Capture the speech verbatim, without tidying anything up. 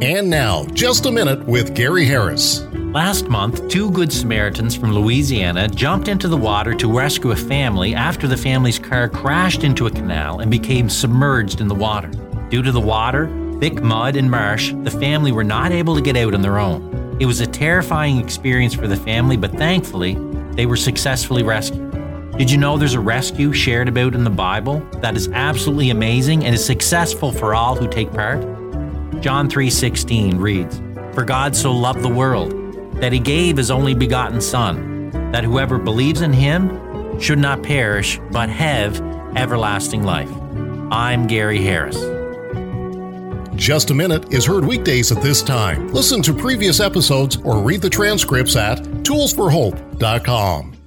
And now, Just a Minute with Gary Harris. Last month, two Good Samaritans from Louisiana jumped into the water to rescue a family after the family's car crashed into a canal and became submerged in the water. Due to the water, thick mud, and marsh, the family were not able to get out on their own. It was a terrifying experience for the family, but thankfully, they were successfully rescued. Did you know there's a rescue shared about in the Bible that is absolutely amazing and is successful for all who take part? John three sixteen reads, "For God so loved the world, that he gave his only begotten Son, that whoever believes in him should not perish, but have everlasting life." I'm Gary Harris. Just a Minute is heard weekdays at this time. Listen to previous episodes or read the transcripts at tools for hope dot com.